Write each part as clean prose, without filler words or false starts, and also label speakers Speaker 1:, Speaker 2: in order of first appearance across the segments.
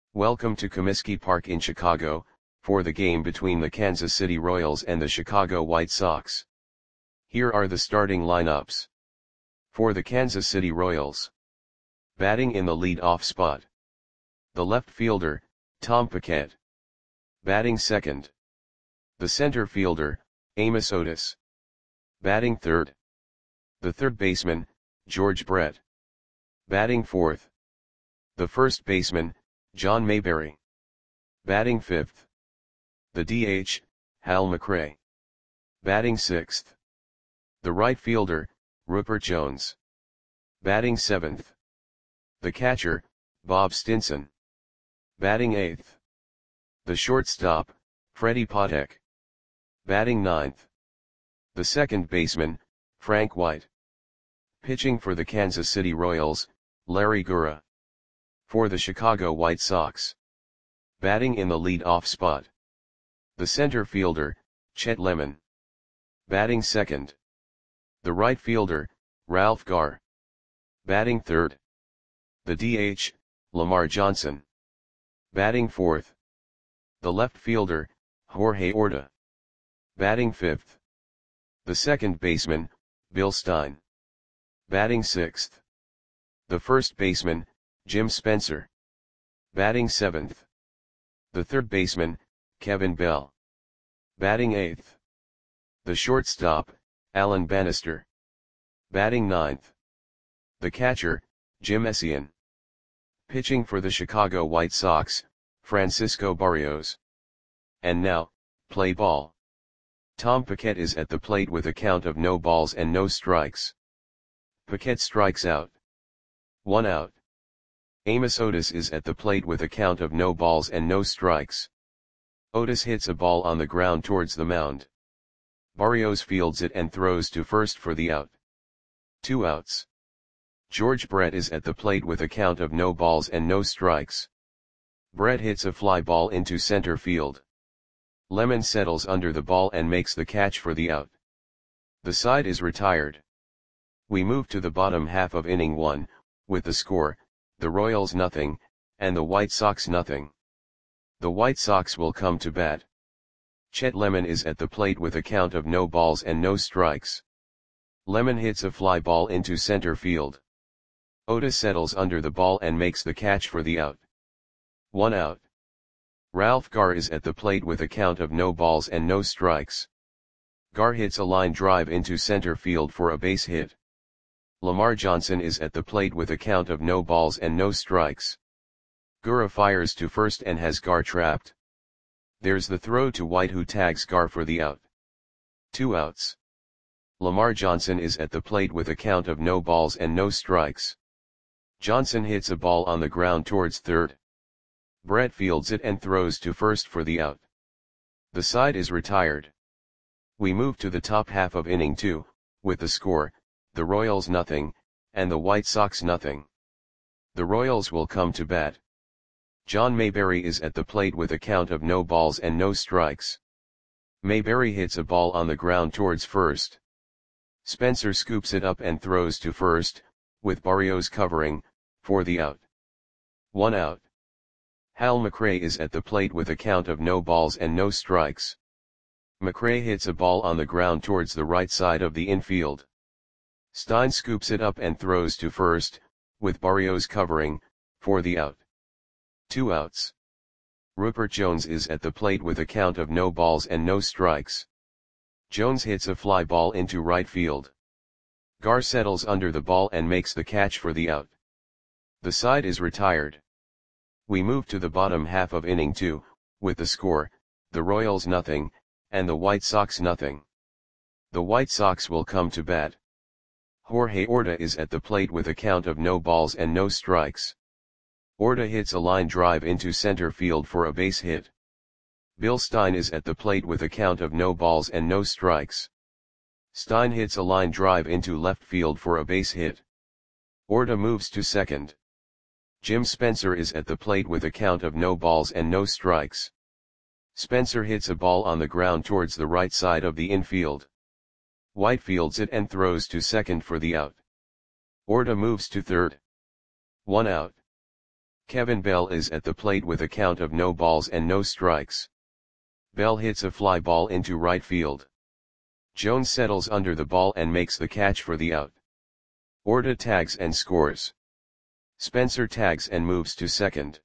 Speaker 1: Welcome to Comiskey Park in Chicago, for the game between the Kansas City Royals and the Chicago White Sox. Here are the starting lineups. For the Kansas City Royals. Batting in the lead-off spot. The left fielder, Tom Paquette. Batting second. The center fielder, Amos Otis. Batting third. The third baseman, George Brett. Batting fourth. The first baseman, John Mayberry. Batting fifth. The DH, Hal McRae. Batting sixth. The right fielder, Rupert Jones. Batting seventh. The catcher, Bob Stinson. Batting eighth. The shortstop, Freddie Patek. Batting ninth. The second baseman, Frank White. Pitching for the Kansas City Royals, Larry Gura. For the Chicago White Sox. Batting in the lead-off spot. The center fielder, Chet Lemon. Batting second. The right fielder, Ralph Garr. Batting third. The DH, Lamar Johnson. Batting fourth. The left fielder, Jorge Orta. Batting fifth. The second baseman, Bill Stein. Batting sixth. The first baseman, Jim Spencer. Batting seventh. The third baseman, Kevin Bell. Batting eighth. The shortstop, Alan Bannister. Batting ninth. The catcher, Jim Essien. Pitching for the Chicago White Sox, Francisco Barrios. And now, play ball. Tom Paquette is at the plate with a count of no balls and no strikes. Paquette strikes out. 1 out. Amos Otis is at the plate with a count of no balls and no strikes. Otis hits a ball on the ground towards the mound. Barrios fields it and throws to first for the out. 2 outs. George Brett is at the plate with a count of no balls and no strikes. Brett hits a fly ball into center field. Lemon settles under the ball and makes the catch for the out. The side is retired. We move to the bottom half of inning 1, with the score, the Royals nothing, and the White Sox nothing. The White Sox will come to bat. Chet Lemon is at the plate with a count of no balls and no strikes. Lemon hits a fly ball into center field. Otis settles under the ball and makes the catch for the out. 1 out. Ralph Garr is at the plate with a count of no balls and no strikes. Garr hits a line drive into center field for a base hit. Lamar Johnson is at the plate with a count of no balls and no strikes. Gura fires to first and has Garr trapped. There's the throw to White, who tags Garr for the out. 2 outs. Lamar Johnson is at the plate with a count of no balls and no strikes. Johnson hits a ball on the ground towards third. Brett fields it and throws to first for the out. The side is retired. We move to the top half of inning 2, with the score, the Royals nothing, and the White Sox nothing. The Royals will come to bat. John Mayberry is at the plate with a count of no balls and no strikes. Mayberry hits a ball on the ground towards first. Spencer scoops it up and throws to first, with Barrios covering, for the out. 1 out. Hal McRae is at the plate with a count of no balls and no strikes. McRae hits a ball on the ground towards the right side of the infield. Stein scoops it up and throws to first, with Barrios covering, for the out. 2 outs. Rupert Jones is at the plate with a count of no balls and no strikes. Jones hits a fly ball into right field. Garr settles under the ball and makes the catch for the out. The side is retired. We move to the bottom half of inning 2, with the score, the Royals nothing, and the White Sox nothing. The White Sox will come to bat. Jorge Orta is at the plate with a count of no balls and no strikes. Orta hits a line drive into center field for a base hit. Bill Stein is at the plate with a count of no balls and no strikes. Stein hits a line drive into left field for a base hit. Orta moves to second. Jim Spencer is at the plate with a count of no balls and no strikes. Spencer hits a ball on the ground towards the right side of the infield. White fields it and throws to second for the out. Orta moves to third. 1 out. Kevin Bell is at the plate with a count of no balls and no strikes. Bell hits a fly ball into right field. Jones settles under the ball and makes the catch for the out. Orta tags and scores. Spencer tags and moves to second.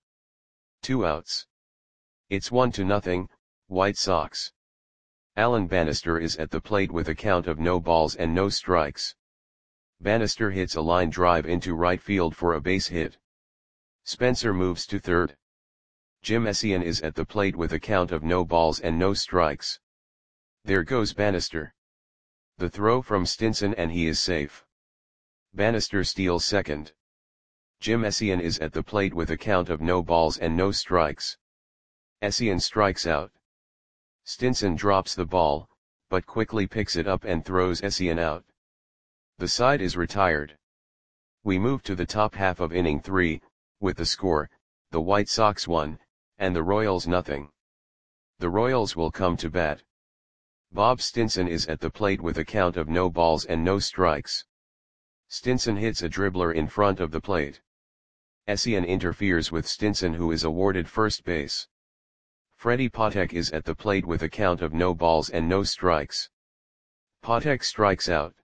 Speaker 1: 2 outs. It's 1-0, White Sox. Alan Bannister is at the plate with a count of no balls and no strikes. Bannister hits a line drive into right field for a base hit. Spencer moves to third. Jim Essien is at the plate with a count of no balls and no strikes. There goes Bannister. The throw from Stinson and he is safe. Bannister steals second. Jim Essien is at the plate with a count of no balls and no strikes. Essien strikes out. Stinson drops the ball, but quickly picks it up and throws Essien out. The side is retired. We move to the top half of inning 3, with the score, the White Sox 1, and the Royals nothing. The Royals will come to bat. Bob Stinson is at the plate with a count of no balls and no strikes. Stinson hits a dribbler in front of the plate. Essien interferes with Stinson, who is awarded first base. Freddie Patek is at the plate with a count of no balls and no strikes. Patek strikes out.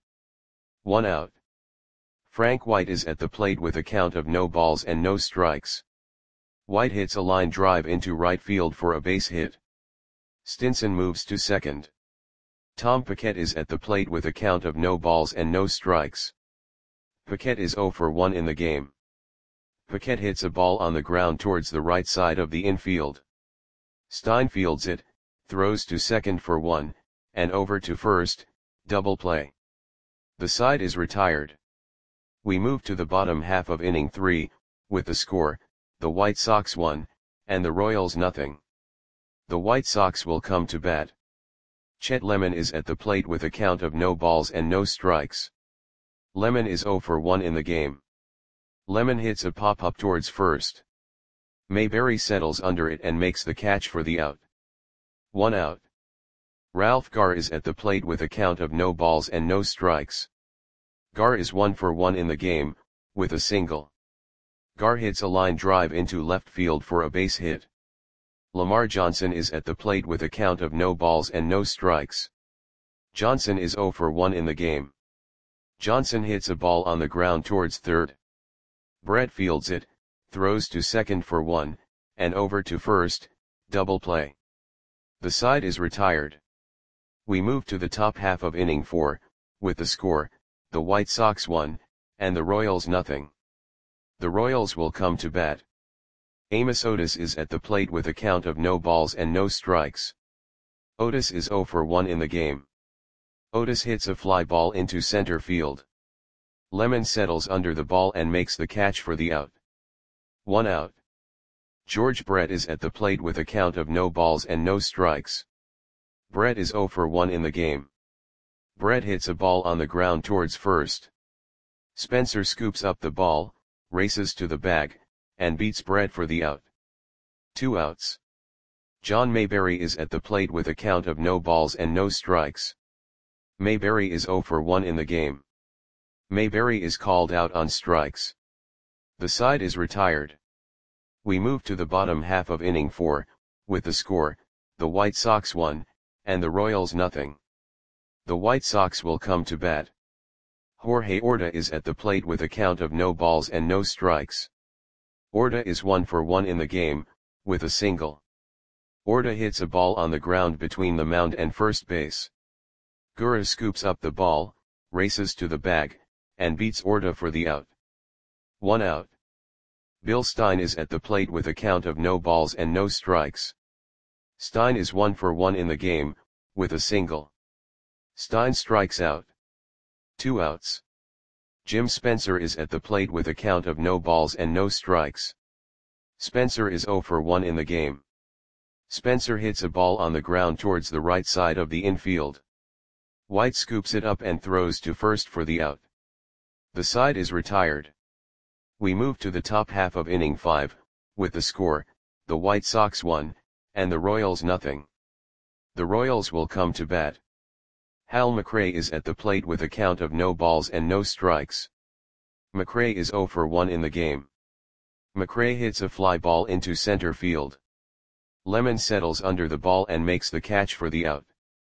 Speaker 1: 1 out. Frank White is at the plate with a count of no balls and no strikes. White hits a line drive into right field for a base hit. Stinson moves to second. Tom Paquette is at the plate with a count of no balls and no strikes. Paquette is 0 for 1 in the game. Paquette hits a ball on the ground towards the right side of the infield. Stein fields it, throws to second for 1, and over to first, double play. The side is retired. We move to the bottom half of inning 3, with the score, the White Sox 1, and the Royals nothing. The White Sox will come to bat. Chet Lemon is at the plate with a count of no balls and no strikes. Lemon is 0 for 1 in the game. Lemon hits a pop-up towards first. Mayberry settles under it and makes the catch for the out. 1 out. Ralph Garr is at the plate with a count of no balls and no strikes. Garr is 1 for 1 in the game, with a single. Garr hits a line drive into left field for a base hit. Lamar Johnson is at the plate with a count of no balls and no strikes. Johnson is 0 for 1 in the game. Johnson hits a ball on the ground towards third. Brett fields it, throws to second for 1, and over to first, double play. The side is retired. We move to the top half of inning 4, with the score, the White Sox 1, and the Royals nothing. The Royals will come to bat. Amos Otis is at the plate with a count of no balls and no strikes. Otis is 0 for 1 in the game. Otis hits a fly ball into center field. Lemon settles under the ball and makes the catch for the out. 1 out. George Brett is at the plate with a count of no balls and no strikes. Brett is 0 for 1 in the game. Brett hits a ball on the ground towards first. Spencer scoops up the ball, races to the bag, and beats Brett for the out. 2 outs. John Mayberry is at the plate with a count of no balls and no strikes. Mayberry is 0 for 1 in the game. Mayberry is called out on strikes. The side is retired. We move to the bottom half of inning 4, with the score, the White Sox 1, and the Royals nothing. The White Sox will come to bat. Jorge Orta is at the plate with a count of no balls and no strikes. Orta is 1 for 1 in the game, with a single. Orta hits a ball on the ground between the mound and first base. Gura scoops up the ball, races to the bag, and beats Orta for the out. 1 out. Bill Stein is at the plate with a count of no balls and no strikes. Stein is 1 for 1 in the game, with a single. Stein strikes out. 2 outs. Jim Spencer is at the plate with a count of no balls and no strikes. Spencer is 0 for 1 in the game. Spencer hits a ball on the ground towards the right side of the infield. White scoops it up and throws to first for the out. The side is retired. We move to the top half of inning 5, with the score, the White Sox 1, and the Royals nothing. The Royals will come to bat. Hal McRae is at the plate with a count of no balls and no strikes. McRae is 0 for 1 in the game. McRae hits a fly ball into center field. Lemon settles under the ball and makes the catch for the out.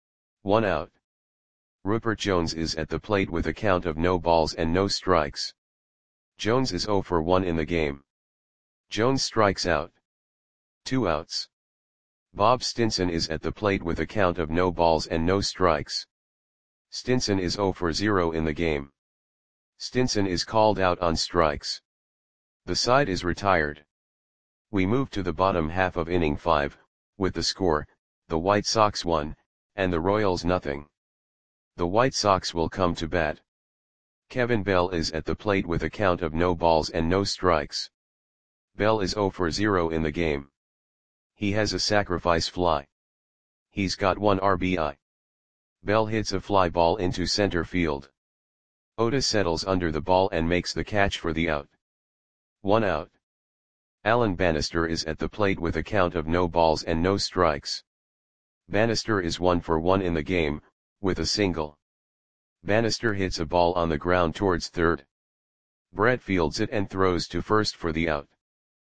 Speaker 1: 1 out. Rupert Jones is at the plate with a count of no balls and no strikes. Jones is 0 for 1 in the game. Jones strikes out. 2 outs. Bob Stinson is at the plate with a count of no balls and no strikes. Stinson is 0 for 0 in the game. Stinson is called out on strikes. The side is retired. We move to the bottom half of inning 5, with the score, the White Sox 1, and the Royals nothing. The White Sox will come to bat. Kevin Bell is at the plate with a count of no balls and no strikes. Bell is 0 for 0 in the game. He has a sacrifice fly. He's got 1 RBI. Bell hits a fly ball into center field. Otis settles under the ball and makes the catch for the out. 1 out. Alan Bannister is at the plate with a count of no balls and no strikes. Bannister is 1 for 1 in the game, with a single. Bannister hits a ball on the ground towards third. Brett fields it and throws to first for the out.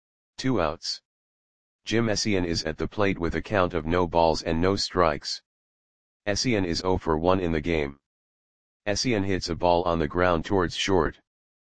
Speaker 1: 2 outs. Jim Essien is at the plate with a count of no balls and no strikes. Essien is 0 for 1 in the game. Essien hits a ball on the ground towards short.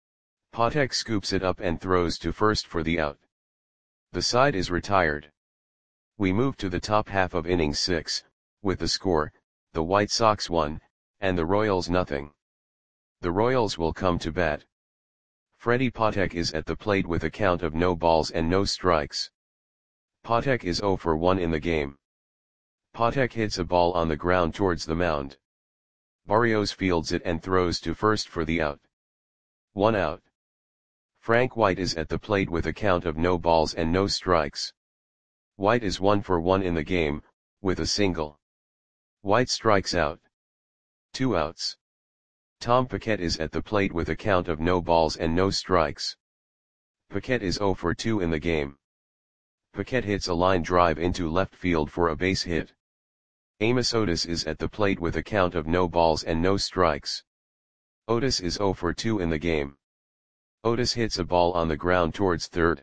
Speaker 1: Patek scoops it up and throws to first for the out. The side is retired. We move to the top half of inning 6, with the score, the White Sox 1, and the Royals nothing. The Royals will come to bat. Freddie Patek is at the plate with a count of no balls and no strikes. Patek is 0 for 1 in the game. Patek hits a ball on the ground towards the mound. Barrios fields it and throws to first for the out. 1 out. Frank White is at the plate with a count of no balls and no strikes. White is 1 for 1 in the game, with a single. White strikes out. 2 outs. Tom Paquette is at the plate with a count of no balls and no strikes. Paquette is 0 for 2 in the game. Paquette hits a line drive into left field for a base hit. Amos Otis is at the plate with a count of no balls and no strikes. Otis is 0 for 2 in the game. Otis hits a ball on the ground towards third.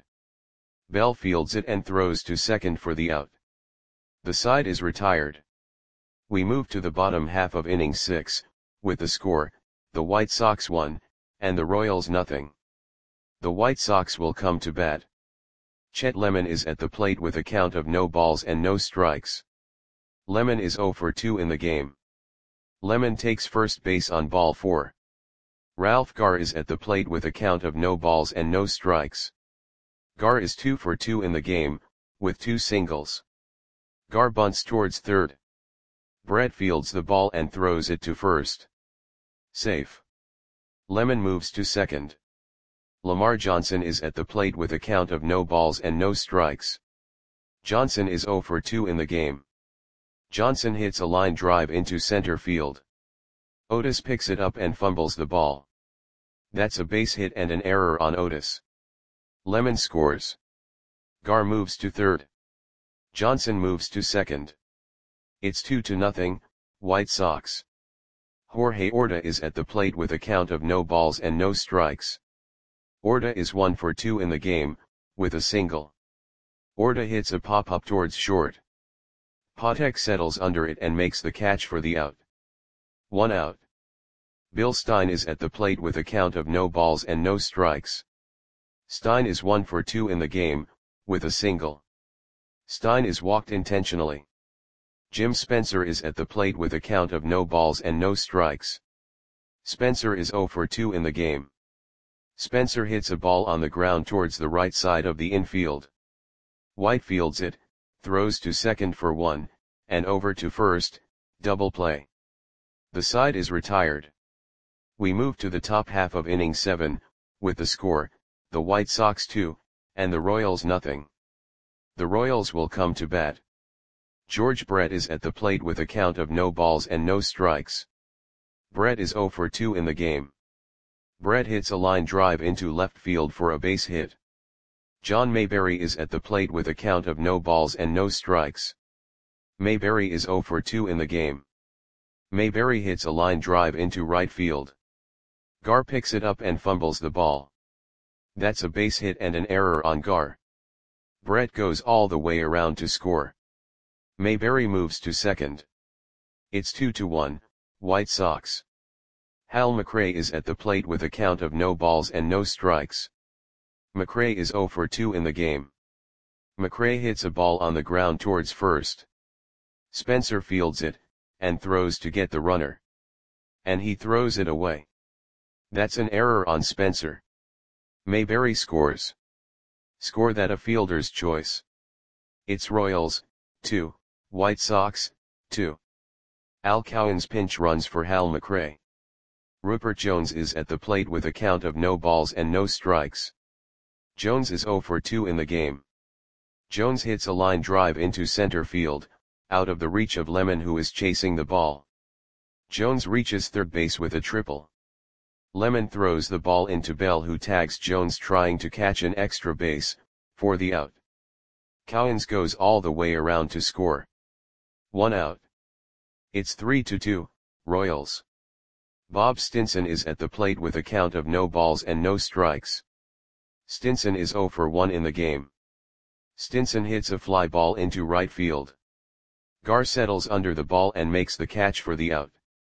Speaker 1: Bell fields it and throws to second for the out. The side is retired. We move to the bottom half of inning 6, with the score, the White Sox 1, and the Royals nothing. The White Sox will come to bat. Chet Lemon is at the plate with a count of no balls and no strikes. Lemon is 0 for 2 in the game. Lemon takes first base on ball 4. Ralph Garr is at the plate with a count of no balls and no strikes. Garr is 2 for 2 in the game, with 2 singles. Garr bunts towards third. Brett fields the ball and throws it to first. Safe. Lemon moves to second. Lamar Johnson is at the plate with a count of no balls and no strikes. Johnson is 0 for 2 in the game. Johnson hits a line drive into center field. Otis picks it up and fumbles the ball. That's a base hit and an error on Otis. Lemon scores. Garr moves to third. Johnson moves to second. It's 2-0, White Sox. Jorge Orta is at the plate with a count of no balls and no strikes. Orta is 1 for 2 in the game, with a single. Orta hits a pop-up towards short. Patek settles under it and makes the catch for the out. 1 out. Bill Stein is at the plate with a count of no balls and no strikes. Stein is 1 for 2 in the game, with a single. Stein is walked intentionally. Jim Spencer is at the plate with a count of no balls and no strikes. Spencer is 0 for 2 in the game. Spencer hits a ball on the ground towards the right side of the infield. White fields it, throws to second for 1, and over to first, double play. The side is retired. We move to the top half of inning 7, with the score, the White Sox 2, and the Royals nothing. The Royals will come to bat. George Brett is at the plate with a count of no balls and no strikes. Brett is 0 for 2 in the game. Brett hits a line drive into left field for a base hit. John Mayberry is at the plate with a count of no balls and no strikes. Mayberry is 0 for 2 in the game. Mayberry hits a line drive into right field. Garr picks it up and fumbles the ball. That's a base hit and an error on Gar. Brett goes all the way around to score. Mayberry moves to second. It's 2-1, White Sox. Hal McRae is at the plate with a count of no balls and no strikes. McRae is 0 for 2 in the game. McRae hits a ball on the ground towards first. Spencer fields it, and throws to get the runner. And he throws it away. That's an error on Spencer. Mayberry scores. Score that a fielder's choice. It's Royals, 2, White Sox, 2. Al Cowens pinch runs for Hal McRae. Rupert Jones is at the plate with a count of no balls and no strikes. Jones is 0 for 2 in the game. Jones hits a line drive into center field, out of the reach of Lemon who is chasing the ball. Jones reaches third base with a triple. Lemon throws the ball into Bell who tags Jones trying to catch an extra base, for the out. Cowens goes all the way around to score. 1 out. It's 3-2, Royals. Bob Stinson is at the plate with a count of no balls and no strikes. Stinson is 0 for 1 in the game. Stinson hits a fly ball into right field. Gar settles under the ball and makes the catch for the out.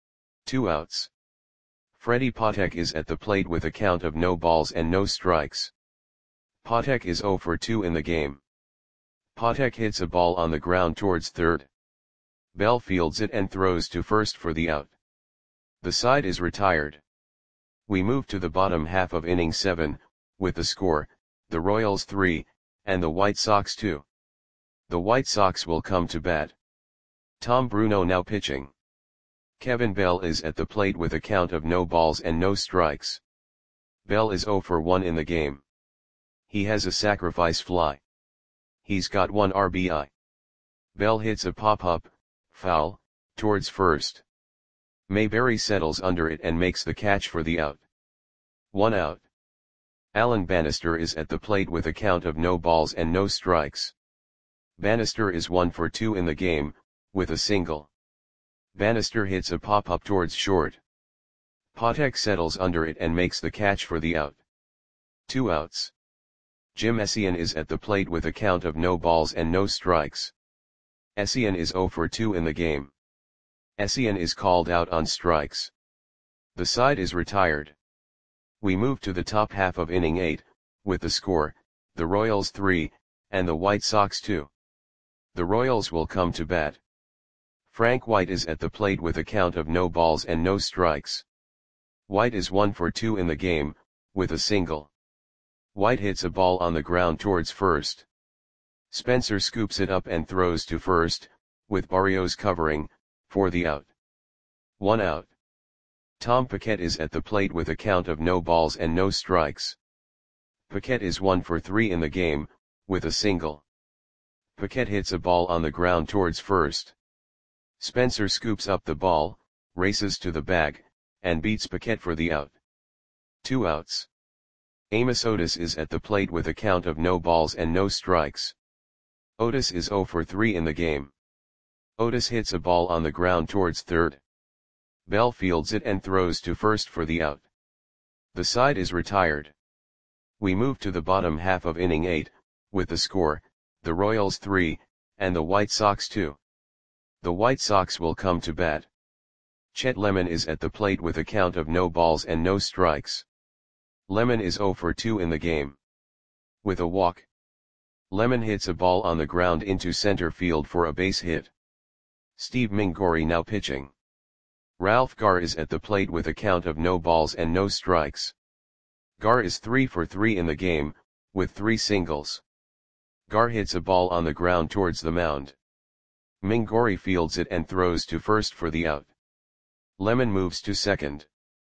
Speaker 1: 2 outs. Freddie Patek is at the plate with a count of no balls and no strikes. Patek is 0 for 2 in the game. Patek hits a ball on the ground towards third. Bell fields it and throws to first for the out. The side is retired. We move to the bottom half of inning 7, with the score, the Royals 3, and the White Sox 2. The White Sox will come to bat. Tom Bruno now pitching. Kevin Bell is at the plate with a count of no balls and no strikes. Bell is 0 for 1 in the game. He has a sacrifice fly. He's got 1 RBI. Bell hits a pop-up, foul, towards first. Mayberry settles under it and makes the catch for the out. 1 out. Alan Bannister is at the plate with a count of no balls and no strikes. Bannister is 1 for 2 in the game, with a single. Bannister hits a pop-up towards short. Patek settles under it and makes the catch for the out. 2 outs. Jim Essien is at the plate with a count of no balls and no strikes. Essien is 0 for 2 in the game. Essien is called out on strikes. The side is retired. We move to the top half of inning 8, with the score, the Royals 3, and the White Sox 2. The Royals will come to bat. Frank White is at the plate with a count of no balls and no strikes. White is 1 for 2 in the game, with a single. White hits a ball on the ground towards first. Spencer scoops it up and throws to first, with Barrios covering, for the out. 1 out. Tom Paquette is at the plate with a count of no balls and no strikes. Paquette is 1 for 3 in the game, with a single. Paquette hits a ball on the ground towards first. Spencer scoops up the ball, races to the bag, and beats Paquette for the out. 2 outs. Amos Otis is at the plate with a count of no balls and no strikes. Otis is 0 for 3 in the game. Otis hits a ball on the ground towards third. Bell fields it and throws to first for the out. The side is retired. We move to the bottom half of inning 8, with the score, the Royals 3, and the White Sox 2. The White Sox will come to bat. Chet Lemon is at the plate with a count of no balls and no strikes. Lemon is 0 for 2 in the game. With a walk. Lemon hits a ball on the ground into center field for a base hit. Steve Mingori now pitching. Ralph Gar is at the plate with a count of no balls and no strikes. Gar is 3 for 3 in the game, with 3 singles. Gar hits a ball on the ground towards the mound. Mingori fields it and throws to first for the out. Lemon moves to second.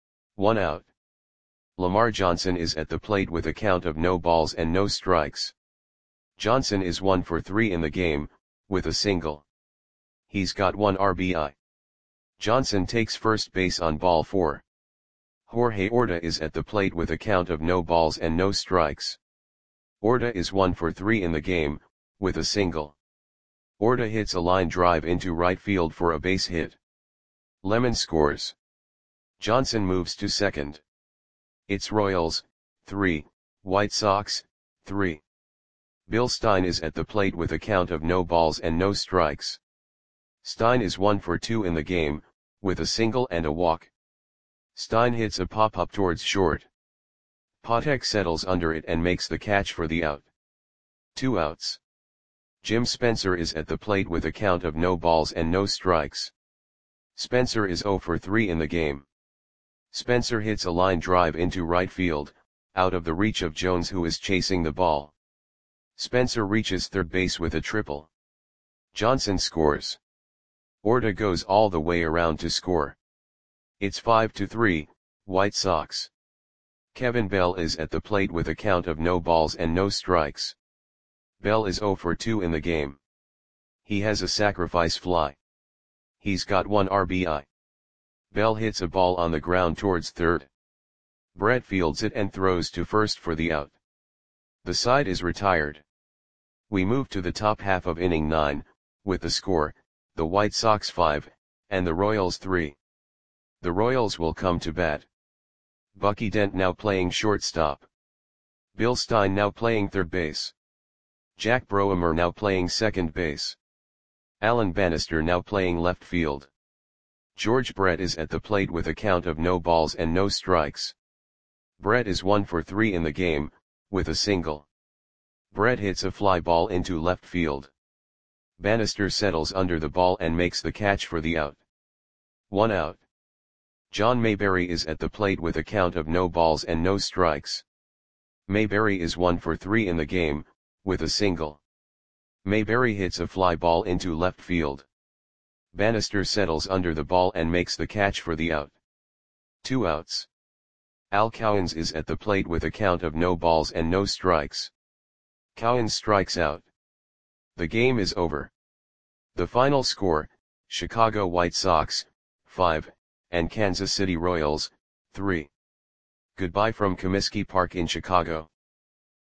Speaker 1: 1 out. Lamar Johnson is at the plate with a count of no balls and no strikes. Johnson is 1 for 3 in the game, with a single. He's got 1 RBI. Johnson takes first base on ball 4. Jorge Orta is at the plate with a count of no balls and no strikes. Orta is 1 for 3 in the game, with a single. Orta hits a line drive into right field for a base hit. Lemon scores. Johnson moves to second. It's Royals, 3, White Sox, 3. Bill Stein is at the plate with a count of no balls and no strikes. Stein is 1 for 2 in the game, with a single and a walk. Stein hits a pop-up towards short. Patek settles under it and makes the catch for the out. 2 outs. Jim Spencer is at the plate with a count of no balls and no strikes. Spencer is 0 for 3 in the game. Spencer hits a line drive into right field, out of the reach of Jones, who is chasing the ball. Spencer reaches third base with a triple. Johnson scores. Orta goes all the way around to score. It's 5-3, White Sox. Kevin Bell is at the plate with a count of no balls and no strikes. Bell is 0 for 2 in the game. He has a sacrifice fly. He's got 1 RBI. Bell hits a ball on the ground towards third. Brett fields it and throws to first for the out. The side is retired. We move to the top half of inning 9, with the score, the White Sox 5, and the Royals 3. The Royals will come to bat. Bucky Dent now playing shortstop. Bill Stein now playing third base. Jack Broemer now playing second base. Alan Bannister now playing left field. George Brett is at the plate with a count of no balls and no strikes. Brett is 1 for 3 in the game, with a single. Brett hits a fly ball into left field. Bannister settles under the ball and makes the catch for the out. 1 out. John Mayberry is at the plate with a count of no balls and no strikes. Mayberry is 1 for 3 in the game, with a single. Mayberry hits a fly ball into left field. Bannister settles under the ball and makes the catch for the out. 2 outs. Al Cowens is at the plate with a count of no balls and no strikes. Cowens strikes out. The game is over. The final score, Chicago White Sox, 5, and Kansas City Royals, 3. Goodbye from Comiskey Park in Chicago.